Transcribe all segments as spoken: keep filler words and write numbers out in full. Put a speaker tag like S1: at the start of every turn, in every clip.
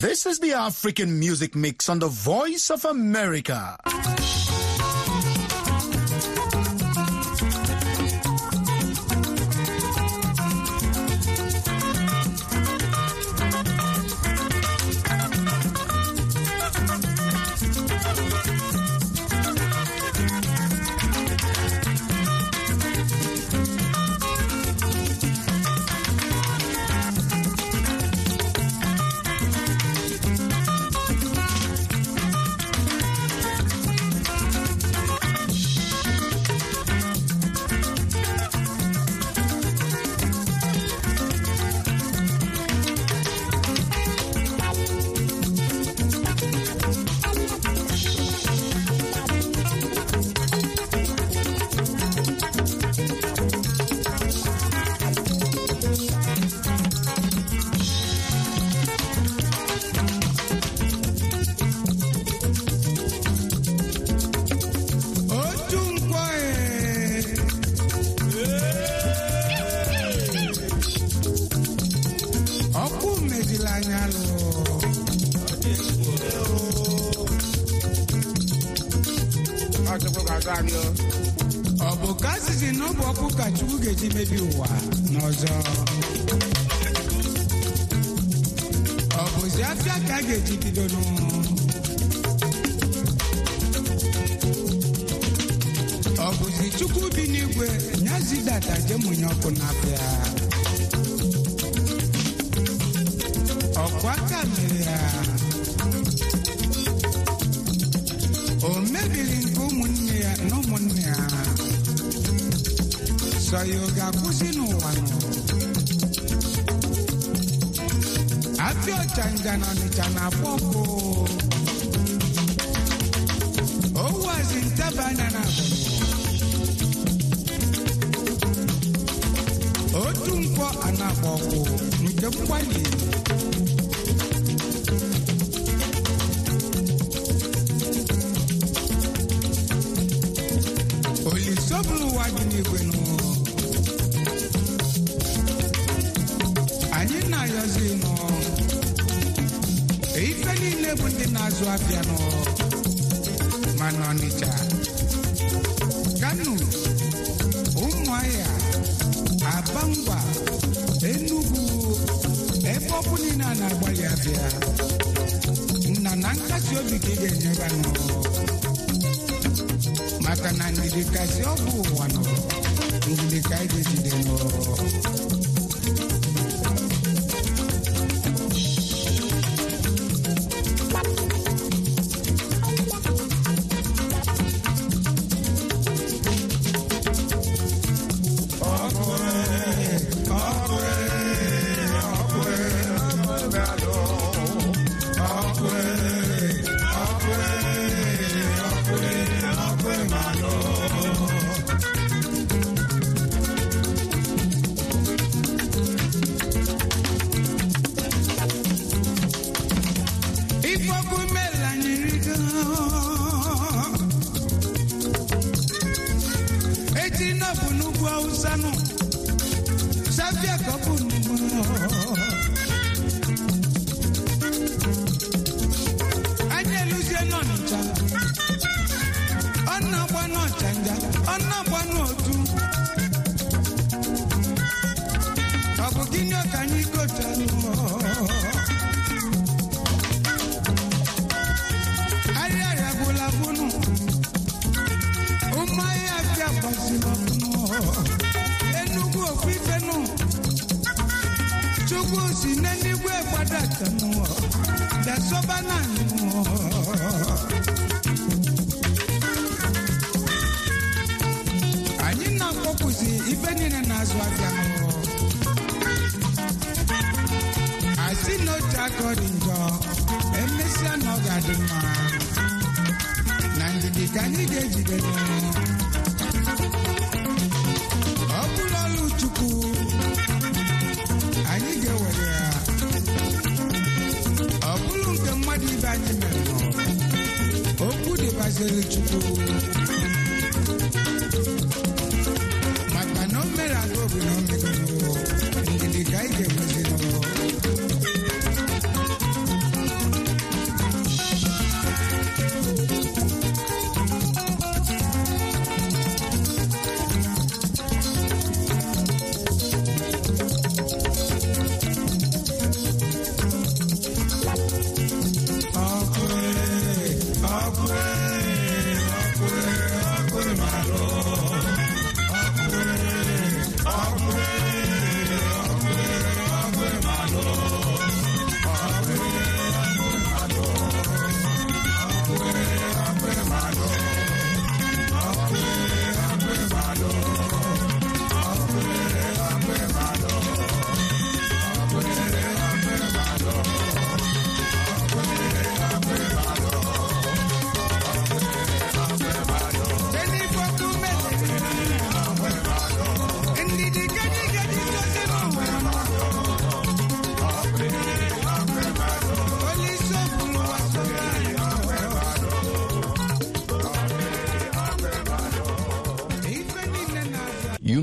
S1: This is the African Music Mix on the Voice of America.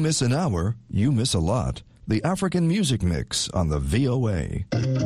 S2: miss an hour, you miss a lot. The African Music Mix on the V O A.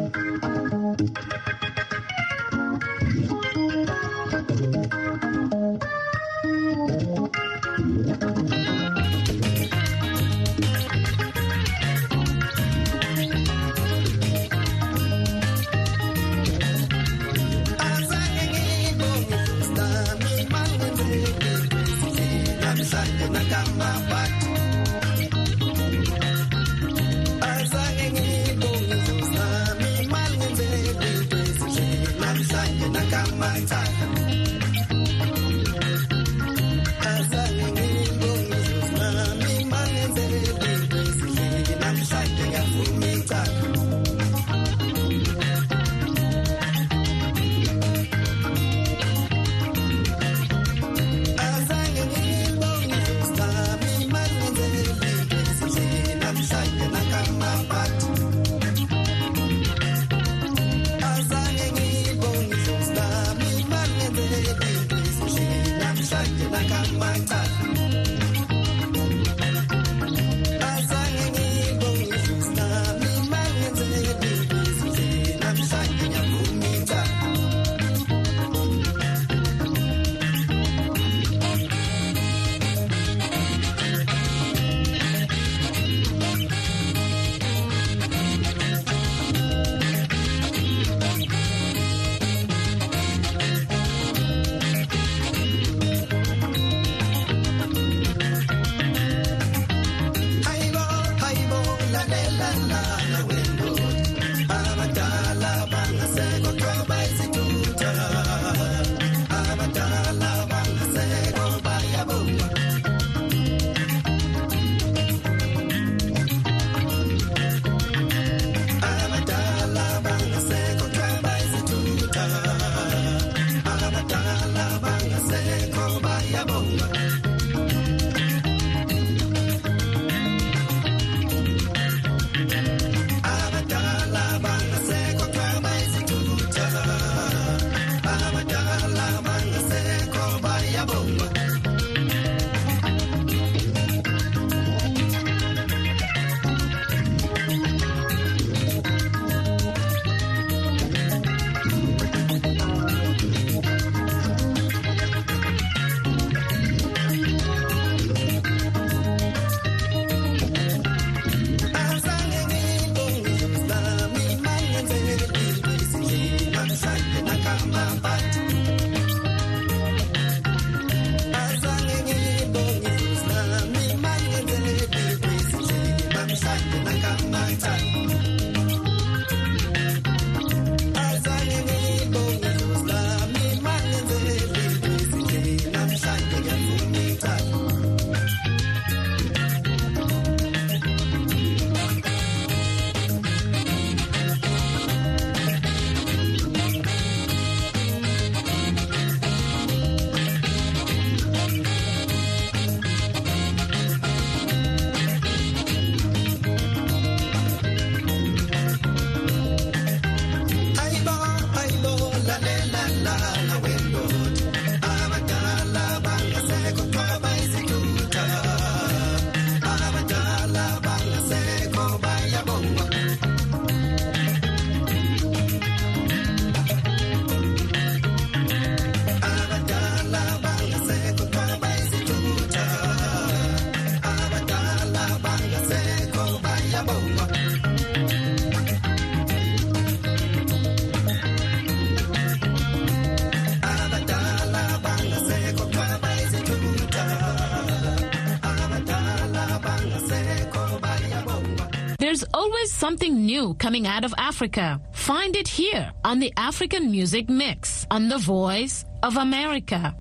S3: There's always something new coming out of Africa. Find it here on the African Music Mix on The Voice of America.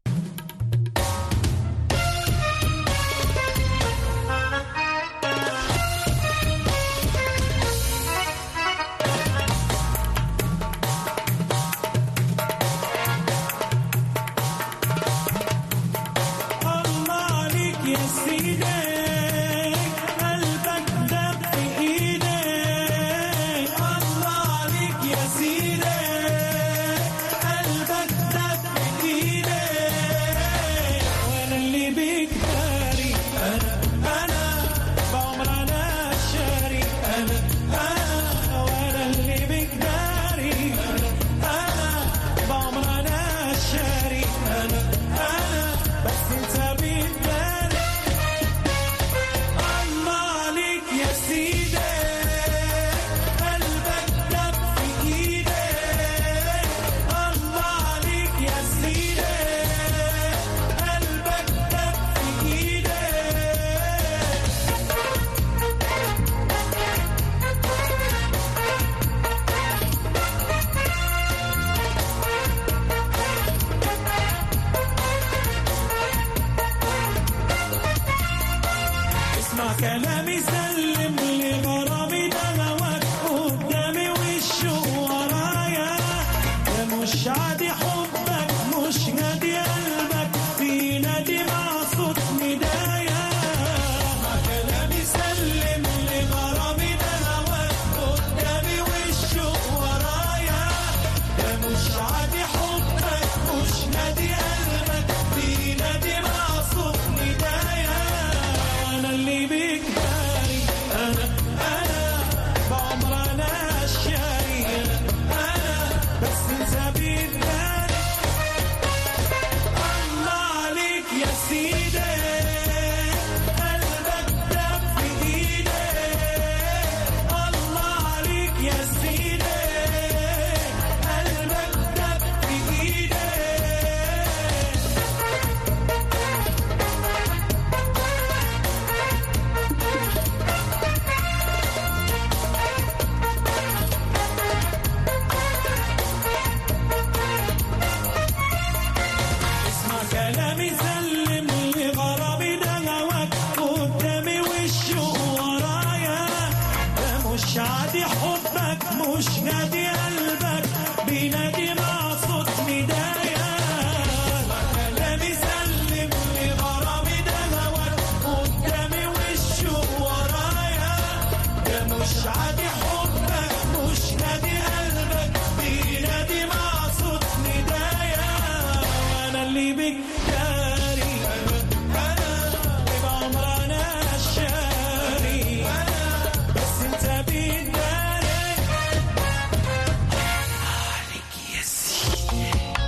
S4: قلبك دب ايدك كلامي سلم لغرامي ده هواك قدامي والشوق ورايا ده مش عادي حبك مش نادي قلبك بينادي مع صوت ندايا كلامي سلم لغرامي ده هواك قدامي والشوق ورايا ده مش عادي حبك مش نادي قلبك بينادي مع صوت ندايا انا اللي بيك داري انا انا بعمر انا الشاري انا بس انت بيك داري الله عليك يا سيدي قلبك دب في ايدي الله عليك يا سيدي قلبك دب في ايدي اسمع كلامي سلم لغرامي ده هواك قدامي والشوق ورايا ده مش عادي حبك مش نادي قلبك بينادي مع صوت ندايا كلامي سلم لغرامي ده هواك قدامي والشوق ورايا ده مش عادي حبك مش نادي قلبك بينادي مع صوت ندايا انا اللي بك داري انا بعمر انا الشاري بس انت بيك داري عليك يا سيدي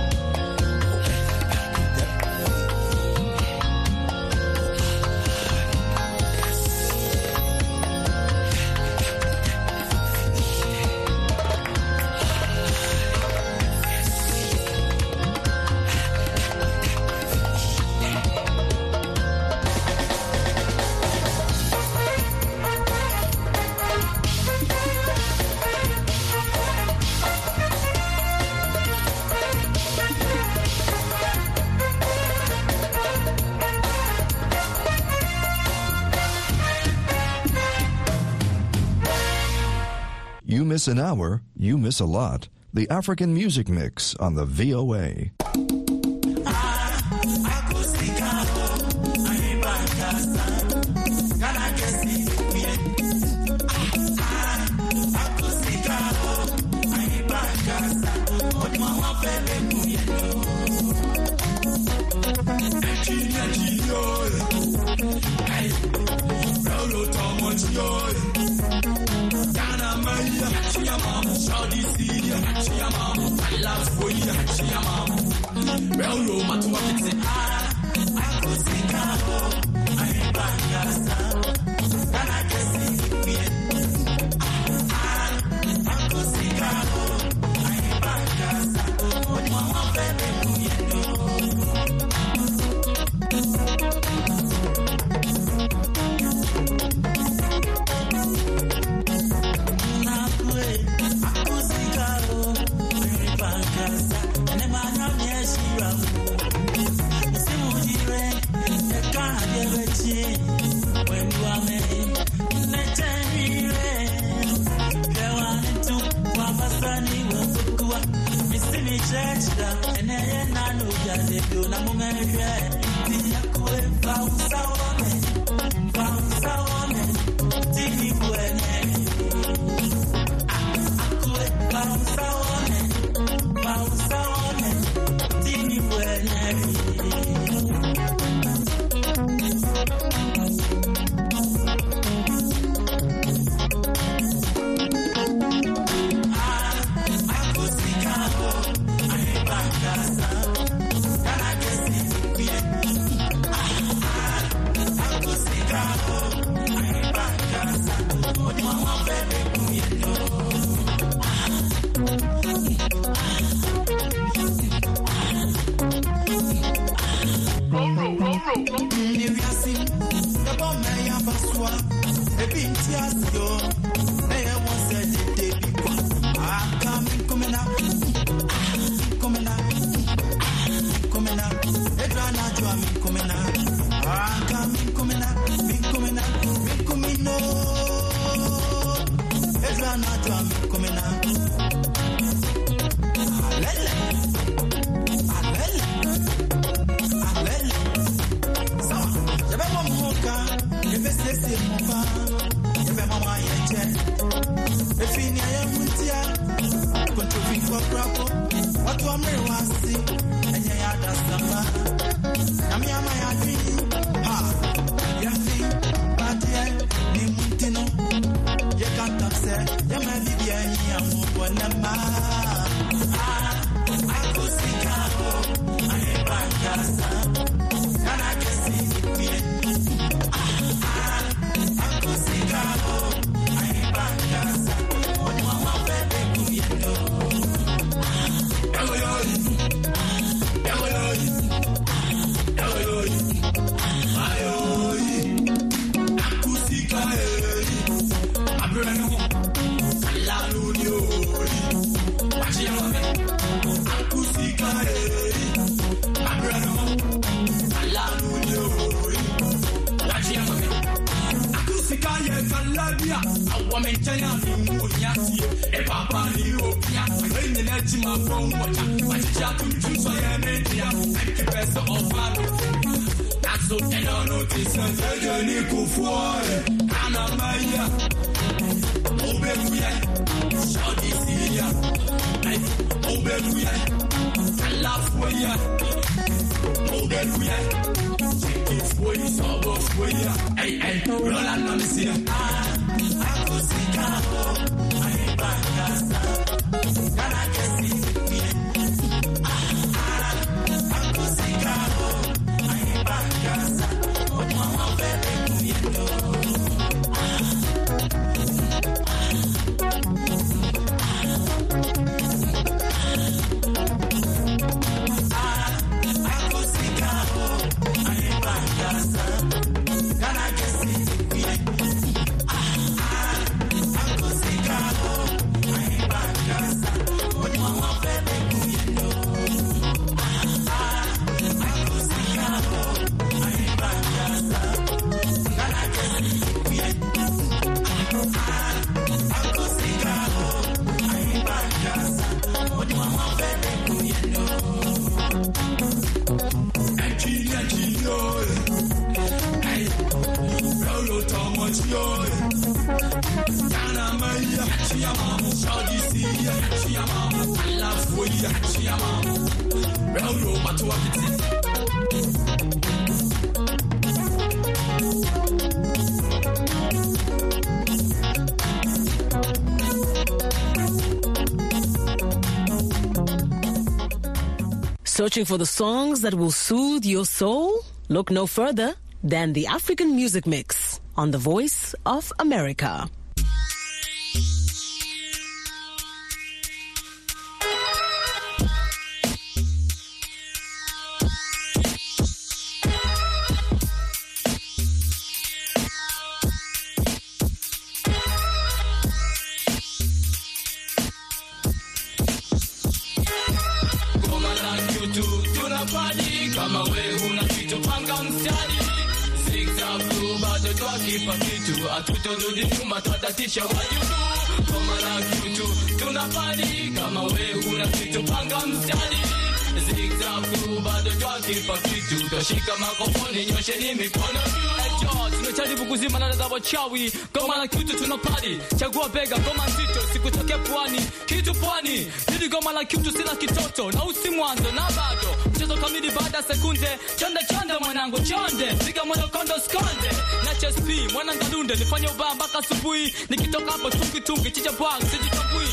S2: You miss an hour, you miss a lot. The African Music Mix on the V O A.
S4: Coming up, coming up, coming up, coming up, coming up, coming up. watu wamewasi enye ya dasama na miyama ya dwi ha yafi batie ni mutino ye kantapse ya mabibi enyi ya mubwa nama ah akusikao ayebangasa kana kesi mie ah akusikao ayebangasa watu wamabebe kuyendo Hey, hey, roll on, let me see you.
S5: Searching for the songs that will soothe your soul? Look no further than the African Music Mix on the Voice of America.
S6: Atutorudi nyuma tatatisha wajudu kama na kitu tunapani kama wewe una kitu panga mstari zigzag bado twakipa kitu toshika makofoni nyosheni mikono juu tunajaribu kuzima nada za wachawi kama na kitu tunapani chagua bega kama nzito sikutoke pwani kitu pwani hili kama na kitu sina kitoto na usi mwanzo na bado mchezo kamili baada sekunde chonde chonde mwanangu chonde piga moyo kondo skonde na H S P mwana ngalunde nifanye ubaya mpaka asubuhi nikitoka hapo tungi tungi chicha bwang sijitambui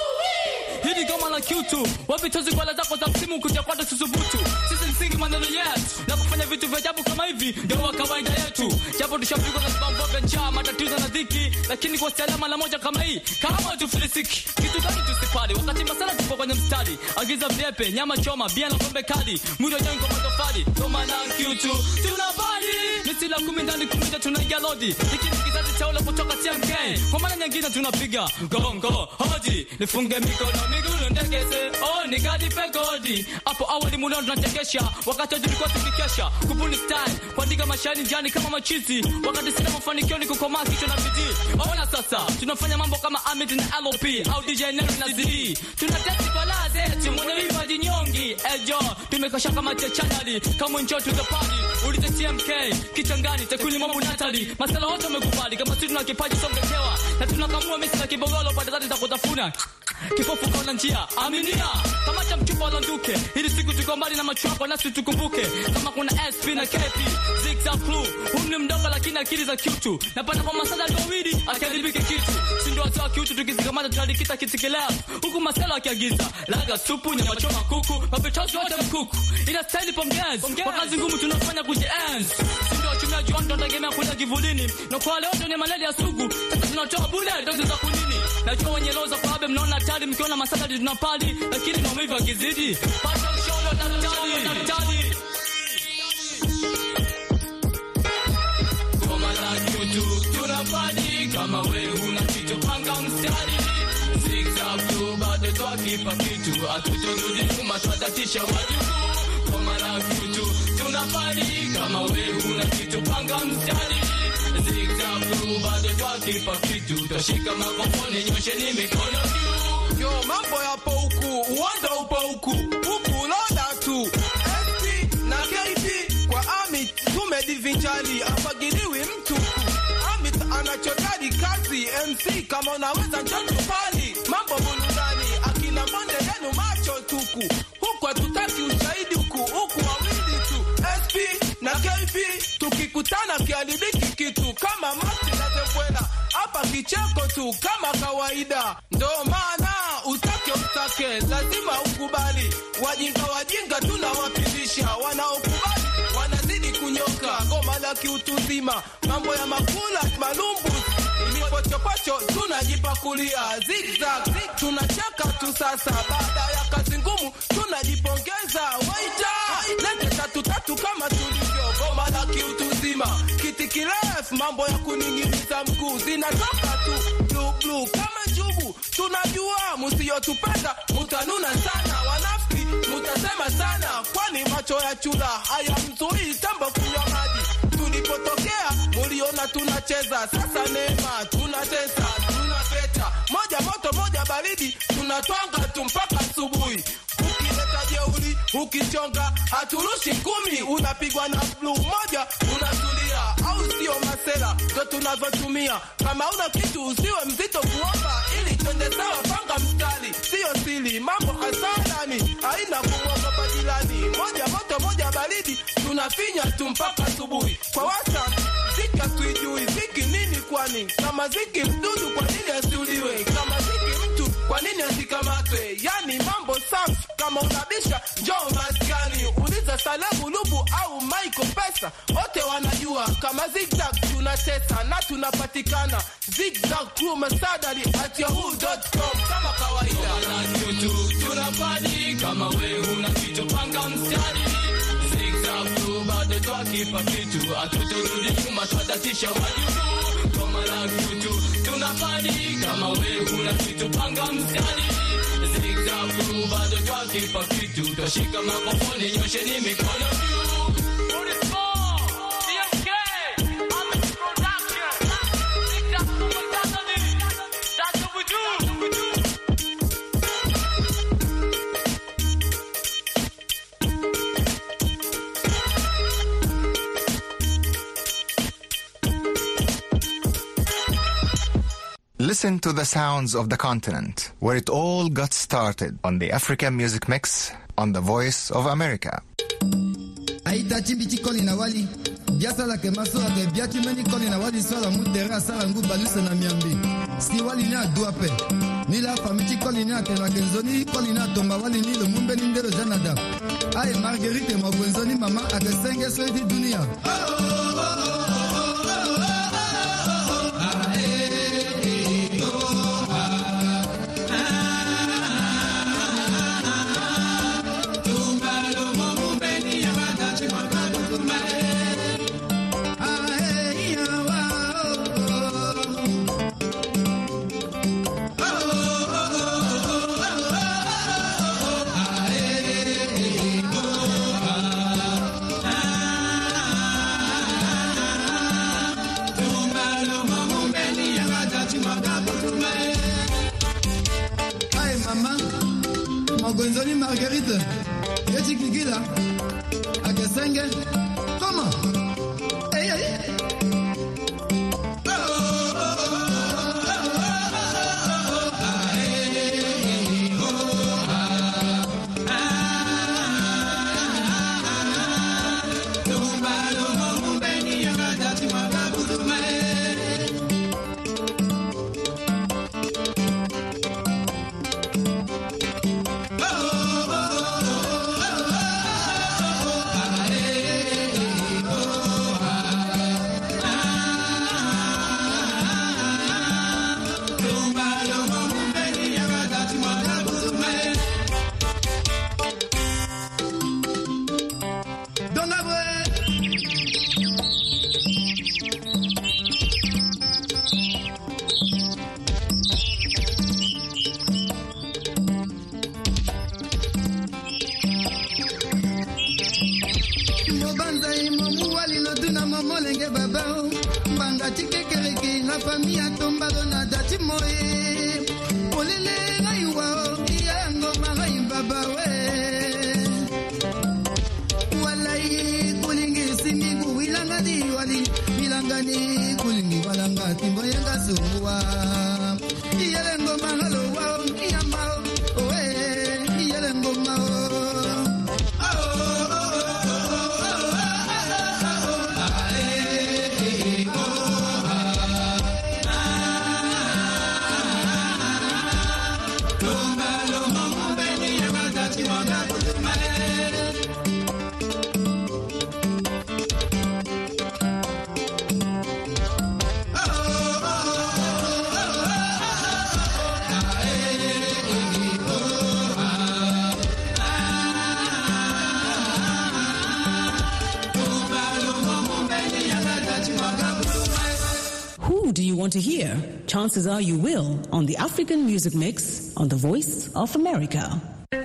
S6: hili kama la kitu wapi tozi kwa zako za msimu kuja kwa tusubutu sisi msingi maneno yetu na kufanya vitu vya ajabu kama hivi ndio wa kawaida yetu japo tushapigwa na sababu ya njaa matatizo na dhiki lakini kwa salama la moja kama hii kama tufilisiki kitu gani tusipali wakati masala tupo kwenye mstari agiza vyepe nyama choma bia na kombe kali mwili wangu kwa matofali kama na kitu tunabali miti la kumi ndani kumita tunaingia lodi hiki ni kizazi cha ule kutoka T M K kwa maana nyingine tunapiga gongo hodi nifunge mikono miguu ndegeze oh ni gadi pegodi hapo awali muno tunachekesha wakati tulikuwa tukikesha kubuni style kuandika mashairi njani kama machizi wakati sina mafanikio ni kukomaa kichwa na bidii ona sasa tunafanya mambo kama Ahmed na L O P au D J Nero na Z tunatesti kwa lazeti mwanaiva jinyongi ejo tumekosha kama channel kama njoo to the party ulite T M K kitangani takuni mambo Natali masala wote wamekubali kama sisi tuna kipaji songekewa na tunakamua mimi na kibogolo pande zote za kutafuna kipofu kwa njia aminia kama cha mchupa mapema nduke. Ili siku tuko mbali na macho yako nasi tukumbuke. Kama kuna S P na K P, Zigzag Crew. Umri mdogo lakini akili za kiutu. Napata kwa masada ndio wili, akiadhibike kitu. Si ndio watu wa kiutu tukizikamata tunalikita kitikelea. Huku masela akiagiza. Laga supu, nyama choma kuku, mapetozi wote mkuku. Ina style pongezi. Kwa kazi ngumu tunafanya kujienzi. Si ndio wachungaji wangu wanategemea kuja kivulini. Na kwa wale wote ni maleli ya sugu. Sasa tunatoa bule, dozi za kunini. Najua wenye loza kwa habe mnaona tali mkiona masada tunapali. Lakini maumivu yakizidi. Pata ushauri wa daktari, daktari. Koma la kiutu, tunapadi. Kama we huna kitu panga mstari. Zigzag tu bado twakipa kitu. Atuturudi nyuma twatatisha wajukuu. Koma la kiutu, tunapadi. Kama we huna kitu panga mstari. Zigzag tu bado twakipa kitu. Toshika makofoni nyosheni mikono juu.
S7: Yo mambo yapo huku, uwanda upo huku. Huku loda tu. S P na K P kwa Amit tumedivinjali. Afagiliwi mtu. Amit anachotari kazi M C kama unaweza njoto pali. Mambo burudani akina mbonde yenu macho tuku. Huku hatutaki ushahidi huku, huku wawili tu. S P na K P tukikutana kialibiki kitu. Kama mati na zembwela hapa kicheko tu kama kawaida. Ndo maana utake utake lazima ukubali. Wajinga wajinga tunawapilisha. Wanaokubali wanazidi kunyoka. Goma la kiutuzima mambo ya makula malumbu. Ilipochopacho tunajipakulia. Zigzag tunachaka tu sasa. Baada ya kazi ngumu tunajipongeza. Waita lete tatu tatu kama tulivyo. Goma la kiutuzima kiti kirefu mambo ya kuninginiza mkuu. Zinatoka tu blue blue kama njugu. Tunajua musiyotupenda mutanuna sana. Wanafiki mutasema sana. Kwani macho ya chula haya mzuri tembo kunywa maji. Tulipotokea muliona tunacheza. Sasa neema tunatesa tunapeta. Moja moto moja baridi. Tunatwanga tu mpaka asubuhi. Ukileta jeuri ukichonga haturushi kumi. Unapigwa na blue moja unatulia. Au sio masela ndo tunavyotumia. Kama una kitu usiwe mzito kuomba. Ili twende sawa panga mstari. Sio sili mambo hasarani. Haina kumwogopa jirani. Moja moto moja baridi. Tunafinya tu mpaka asubuhi. Kwa WhatsApp zika tuijui. Ziki nini kwani? Kama ziki mdudu kwa nini asiuliwe? Kama ziki mtu kwa nini asikamatwe? Yani mambo safi. Kama unabisha njoo maskani. Uliza Salamu Lubu au Michael Pesa. Wote wanajua kama Zigzag tunatesa na tunapatikana. Zigzag Crew Masadari at yahoo dot com kama kawaida.
S6: Koma kiutu tunapadi. Kama we huna kitu panga mstari. Zigzag tu bado twakipa kitu. Atuturudi nyuma twatatisha wajukuu. Koma la kiutu tunapadi. Kama we huna kitu panga mstari. Zigzag tu bado twakipa kitu. Toshika makofoni nyosheni mikono juu.
S8: Listen to the sounds of the continent, where it all got started on the African Music Mix on the Voice of America.
S9: Aita chimbichi koli na wali, biasa la kemaso ake biachi meni koli na wali sola mutera sala ngu baluse na miambi. Si wali ni aduape, ni la famichi koli ni atena genzoni koli na tomba wali ni lo mumbe ni ndero janada. Aye Marguerite mwenzoni mama ake senge swedi dunia. Oh, oh, oh, oh. Gonzoni Marguerite, Yeti Kikila, Akesenge, comment? Hey, hey. Ah ye baba mbanga tikekeleki la famille atomba dona dati moye olele ngaiwa yango magai baba we walai kulingi simigu wilanga diwali milangani kulingi walanga timbo yenga suwa yelengo mahalo wa yamao we yelengo mao
S5: Do you want to hear? Chances are you will on the African Music Mix on the Voice of America.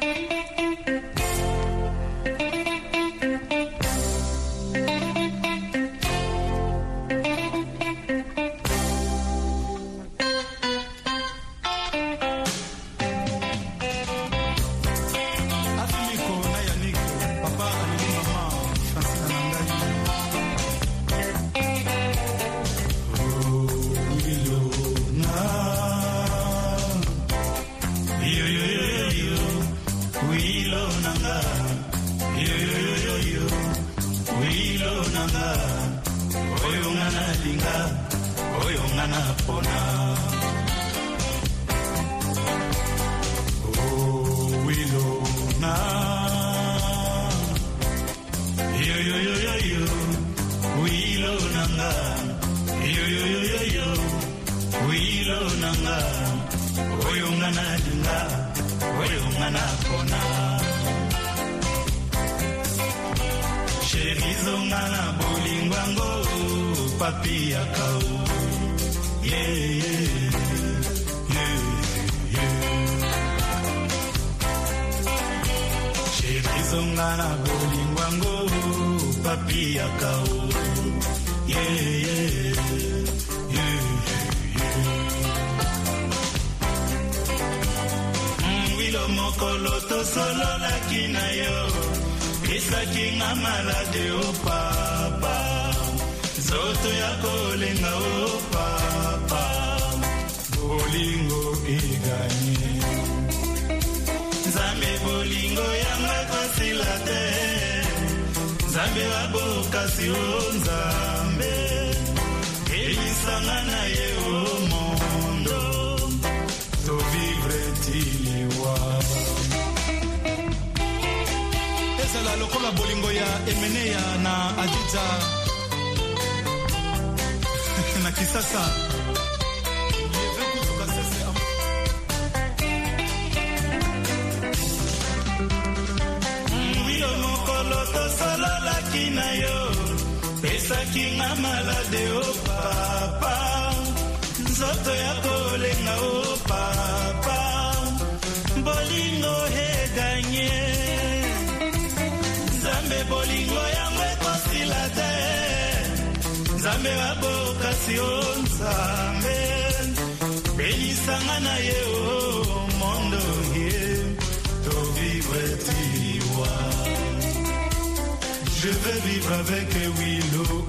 S10: Je veux vivre avec Willow,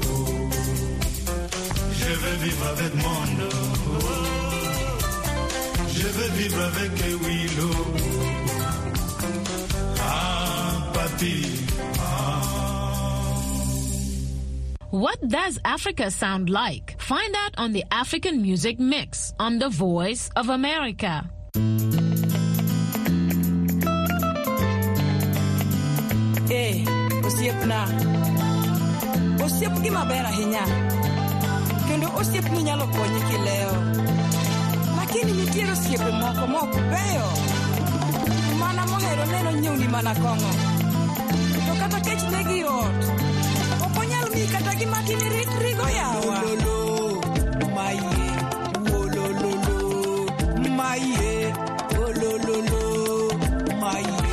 S10: je veux vivre avec Mondo, je veux vivre avec Willow, ah papi, ah.
S3: What does Africa sound like? Find out on the African Music Mix on the Voice of America.
S11: Eh, osiep na. Osiep gi maber ahinya. Kendo osiep ni nyalo konyi kileo. Lakini nitiere osiepe moko mok beyo. Mana mohero neno nyuni mana kongo. To kata kech negi ot. Okonyal mi kata gi matini rigo yawa. Lolo, maye, wolololo, maye, wolololo, maye.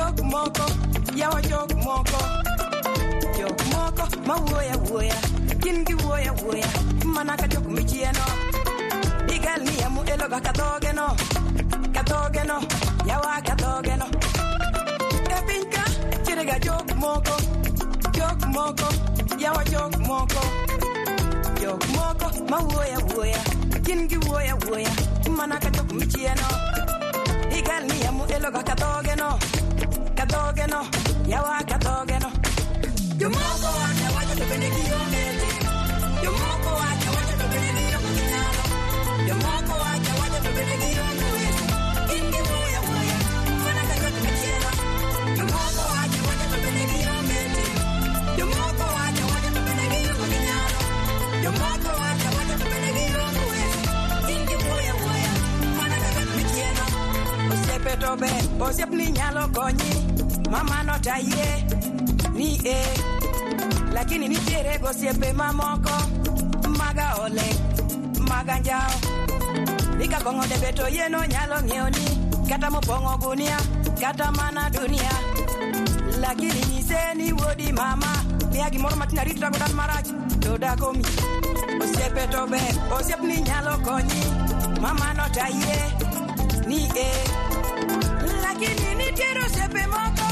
S11: jok moko, yawa jok moko. Jok moko, ma woya woya, kingi woya woya, manaka jok michieno. Digal ni amu eloga katogeno, katogeno, yawa katogeno. Epinka, chirega jok moko, jok moko, yawa jok moko. Jok moko, ma woya woya, kingi woya woya, manaka jok michieno. Digal ni amu eloga katogeno, katogeno, yawa katogeno. Yomoko waka wacha tupende kiongezi. Yomoko waka wacha tupende kiongezi. Yomoko waka wacha tupende kiongezi. Ingi woya woya, mana kaka tumechela. Yomoko waka wacha tupende kiongezi. Yomoko waka wacha tupende kiongezi. Yomoko waka wacha tupende kiongezi. Ingi woya woya, mana kaka tumechela. Osepe tobe, osep ni nyalo konyi. Mama no taye. Ni e lakini nitiere gosiepe mamoko maga ole maga njao ika kongo de beto yeno nyalo ngeoni kata mopongo gunia kata mana dunia lakini niseni wodi mama niagi moro matina ritra godan marach to dakomi osiepe tobe osiep ni nyalo konyi mama no taye ni e lakini nitiere osiepe moko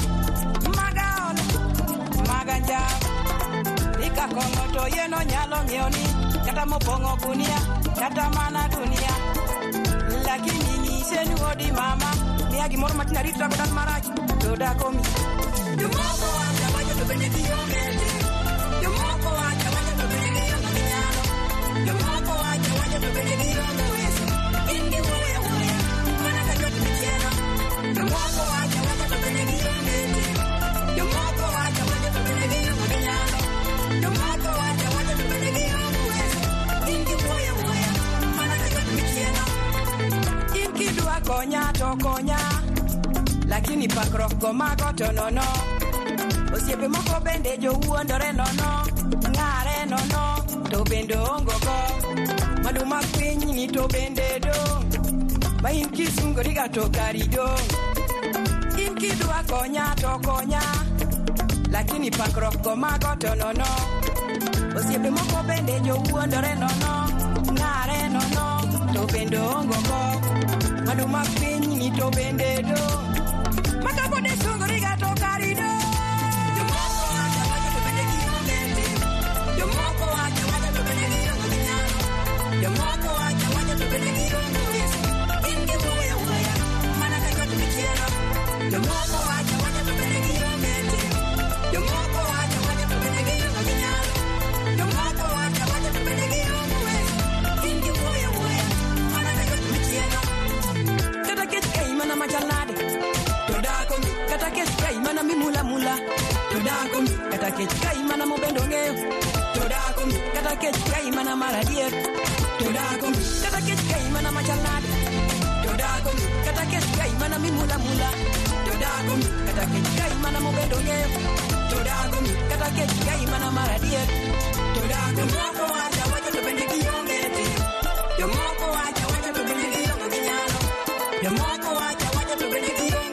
S11: maganja ika kongo to yeno nyalo ngeoni kata mopongo gunia kata mana dunia lakini ni seni wodi mama ni agi moro matina ritra godan marach to dakomi yomoko waka wacha to bende kiongezi yomoko waka wacha to bende kiongezi yomoko waka wacha to bende kiongezi ingi woya woya mana kajot michena yomoko waka wacha to bende kiongezi yomoko waka wacha to bende kiongezi yomoko waka wacha to bende kiongezi ingi woya woya mana kajot michena ingi dua konya to konya lakini pakro komago to nono osiepe moko bende jo wuondore nono ngare nono to bende ongogo maduma piny ni to bende do ma in kisungo riga to karido in kidwa konya to konya lakini pakro komago to nono osiepe moko bende jo wuondore nono ngare nono to bende ongogo maduma piny ni to bende do Makabo de sungri gato karido. Yomoko wacha wacha to bende kiongezi. Yomoko wacha wacha to bende kiongezi. Yomoko wacha wacha to bende kiongezi. Ingi woya woya, mana kaka tumichera. Yomoko wacha wacha to bende kiongezi. Yomoko wacha wacha to bende kiongezi. Yomoko wacha wacha to bende kiongezi. Ingi woya woya, mana kaka tumichera. Kata kete imana majalade. Kata kechka imana mimula mula Todakum Kata kechka imana mobendo ngeo Todakum Kata kechka imana maradier Todakum Kata kechka imana machalade Todakum Kata kechka imana mimula mula Todakum Kata kechka imana mobendo ngeo Todakum Kata kechka imana maradier Todakum Yomoko wacha wacha tupende kiongezi Yomoko wacha wacha tupende kiongezi Yomoko wacha wacha tupende kiongezi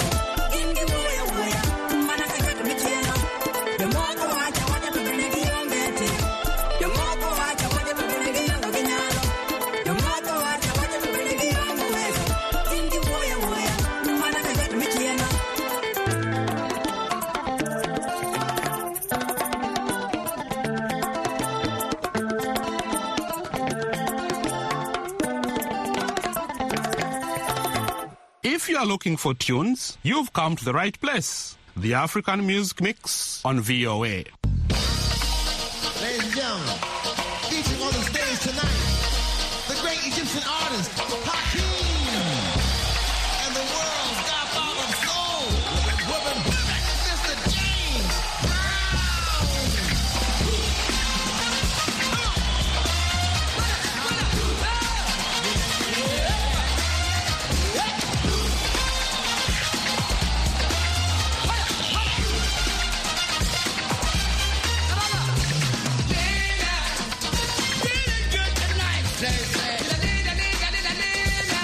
S12: If you are looking for tunes, you've come to the right place. The African Music Mix on V O A.
S13: Ladies and gentlemen, featuring on the stage tonight, the great Egyptian artist, Hakeem, and the world's godfather of soul, Mister James Say, say,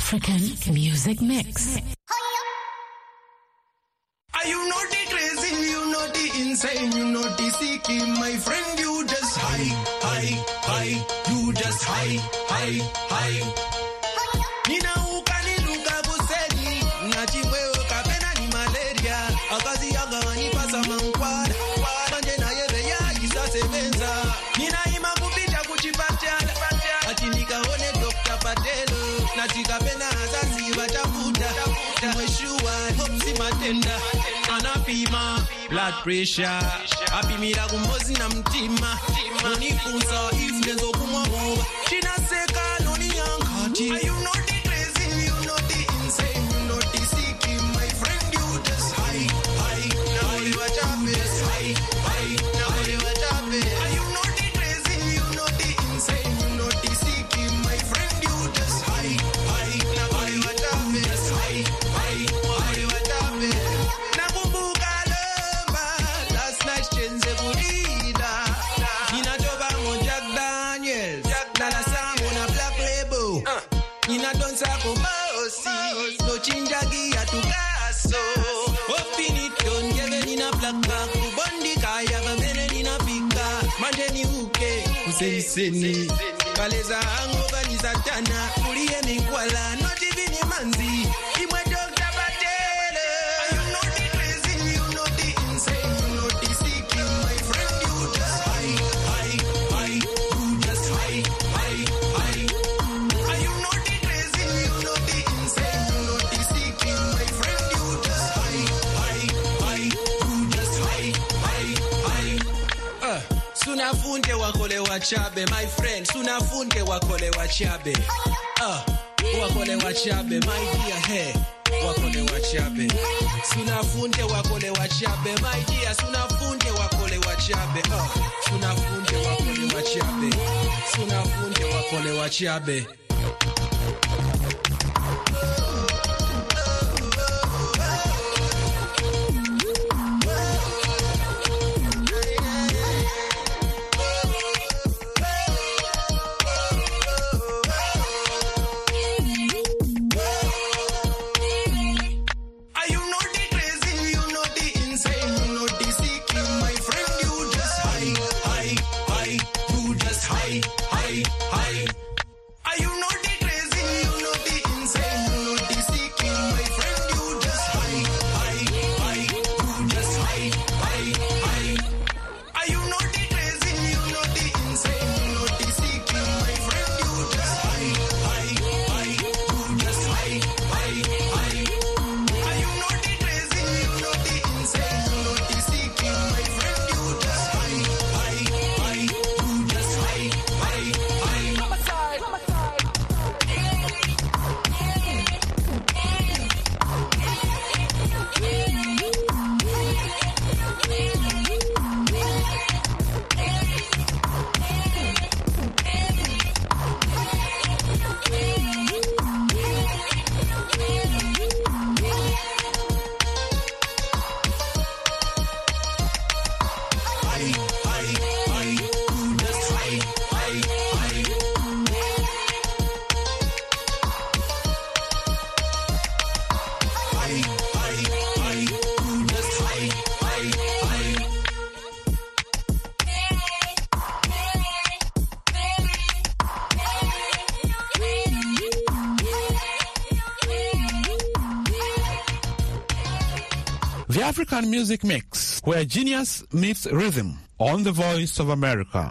S3: African Music Mix.
S7: Are you naughty crazy, you naughty insane, you naughty seeking, my friend, you just high, high, high, you just high, high, high. Nina ukani luka buseni, nachimwe ukapena ni malaria, akazi yaga wani pasa mankwada, manje na yebe ya isa sevenza, nina ima kupita kuchipatala, ati nikaone Doctor Patelo, na tikapena hazazi watafuta, mweshua, hopsi matenda, anapima, blood pressure, apimira kumozi na mtima, unifunza ifnezo kumwabuba, chinaseka noni yankati. Are you naughty crazy, you naughty insane, you naughty seeking, my friend, you just high, high, now you are just high, high, now you are just. Are you naughty crazy, you naughty insane, you naughty seeking, my friend, you just high, high, now you are just high, high, now you are just. Nakumbuka lomba, last night chenze burida, ninatoba mo Jack Daniels, Dala Sambo na Black Label, ninadonsa kumosi, no chinjagi ya tukaso, opinito njeve nina black bag, kubondi kaya vamene nina pika, manje ni uke, kuseniseni, kaleza hango vani satana, kuliye mikwala, noti vini manzi, imwe Doctor Patele. Are you naughty crazy, you naughty insane, you naughty seeking, my friend, you just high, high, high, you just high, high, high. Are you naughty crazy, you naughty insane, you naughty seeking, my friend, you just high, high, high, you just high, high, high. Uh, Sunafunde wakole wachabe, my friend, Sunafunde wakole wachabe. Uh, wakole wachabe, my dear, hey, wakole wachabe. Sunafunde wakole wachabe, my dear, Sunafunde wakole wachabe. Uh, Sunafunde wakole wachabe, Sunafunde wakole wachabe. Are you naughty crazy, you naughty insane, you naughty seeking, my friend, you just high, high, high, you just high, high, high. Are you naughty crazy, you naughty insane, you naughty seeking, my friend, you just high, high, high, you just high, high, high. Are you naughty crazy, you naughty insane, you naughty seeking, my friend, you just high, high, high, you just high, high, high. Are you naughty crazy, you naughty insane, you naughty seeking, my friend, you just high, high, high, you just high, high, high. Homicide, homicide. High, high, high, you just high, high, high. High, high, high, you just high, high, high.
S12: The African Music Mix, where genius meets rhythm, on the Voice of America.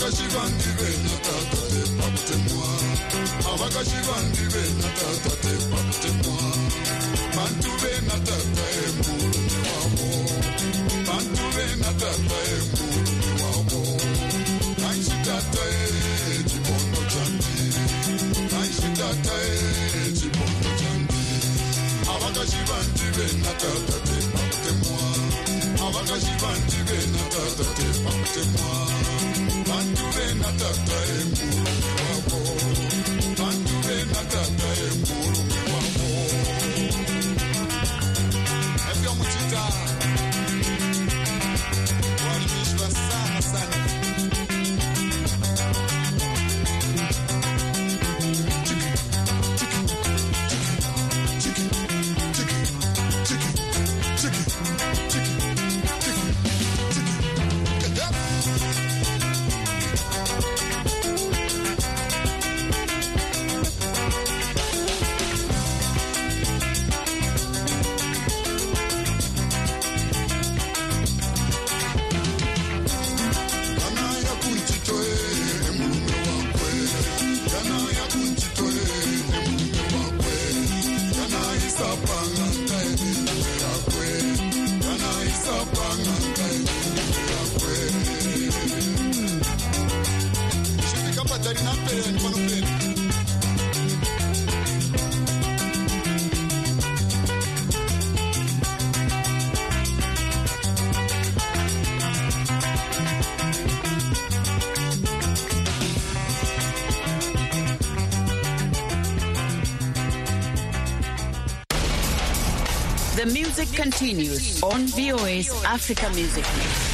S14: The music continues on V O A's Africa Music Mix.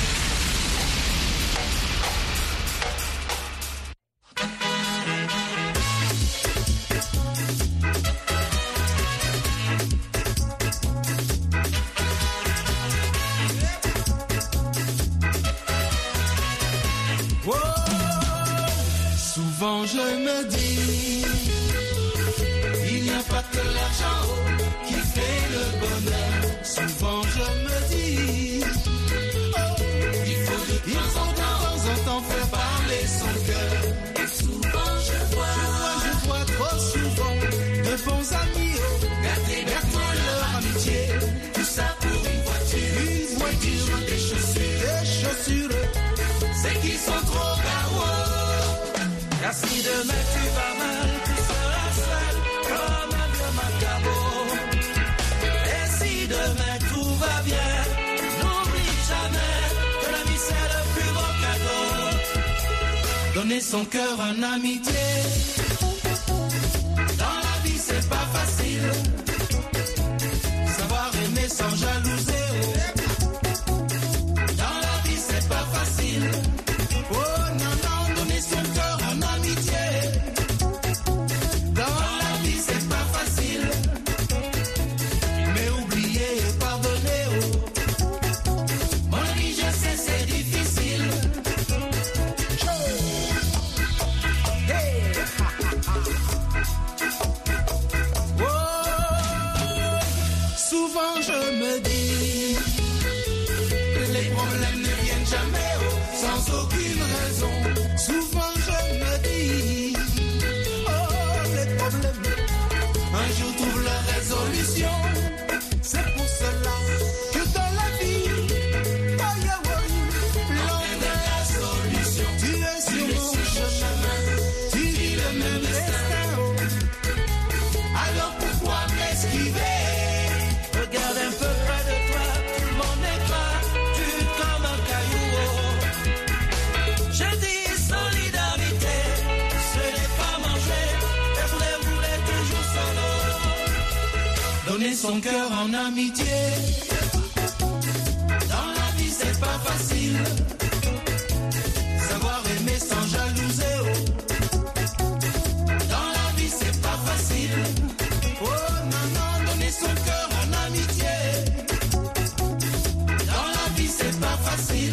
S15: Souvent je me dis, il n'y a pas que l'argent qui fait le bonheur. Souvent je me dis, oh, il faut de temps en temps, en temps faire parler son cœur. Et souvent je vois, je vois, je vois trop souvent de bons amis, oh, gâter gâter leur amitié. Tout ça pour une voiture, une voiture, des chaussures, des chaussures, c'est qu'ils sont trop garots. Car si demain tu vas mal, tu seras seul comme un vieux macabot. Et si demain tout va bien, n'oublie jamais que la vie c'est le plus beau cadeau. Donner son cœur en amitié, dans la vie c'est pas facile. Savoir aimer sans jalouser, dans la vie c'est pas facile. Oh non, non, donner son cœur en amitié, dans la vie c'est pas facile. Mais oublier et pardonner, oh, mon ami je sais c'est difficile. Hey. Oh. Souvent je me dis que les problèmes ne viennent jamais, oh, sans aucune raison. Souvent je me dis, oh, les problèmes, un jour trouvent leur résolution. C'est pour cela que dans la vie, oh, yeah, oh, loin de la solution, tu es sur mon chemin, tu vis le même destin. Alors pourquoi m'esquiver? Regarde un peu près de toi, tout le monde est gras, tu comme un caillou. Je dis solidarité, ce n'est pas manger, faire les rouler toujours solo. Donner son cœur en amitié, dans la vie c'est pas facile. Savoir aimer sans jalouser, oh, dans la vie c'est pas facile. Oh non, non, donner son cœur en amitié, dans la vie c'est pas facile.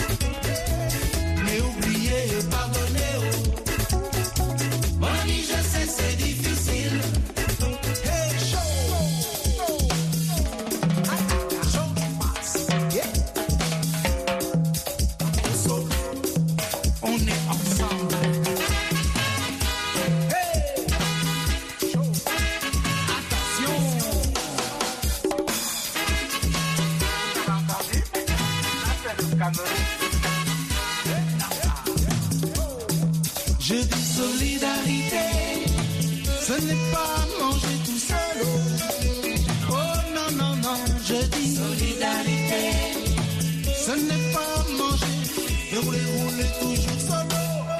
S15: Mais oublier et pardonner, oh, mon ami je sais c'est difficile. Hey, show, show, yeah. ensemble. Hey! Attention! Vous avez entendu? Ça c'est le Cameroun. Je dis solidarité, ce n'est pas manger tout seul. Oh non, non, non, je dis solidarité, ce n'est pas manger et rouler, rouler toujours solo.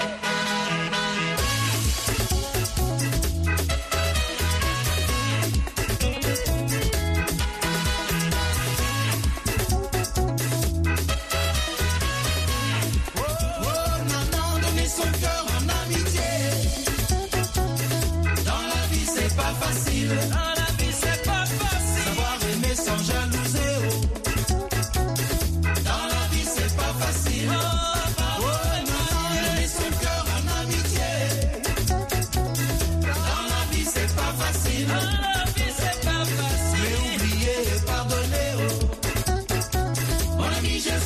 S15: Dans la vie c'est pas facile. Savoir aimer sans jalouser. Oh. Dans la vie c'est pas facile. Oh.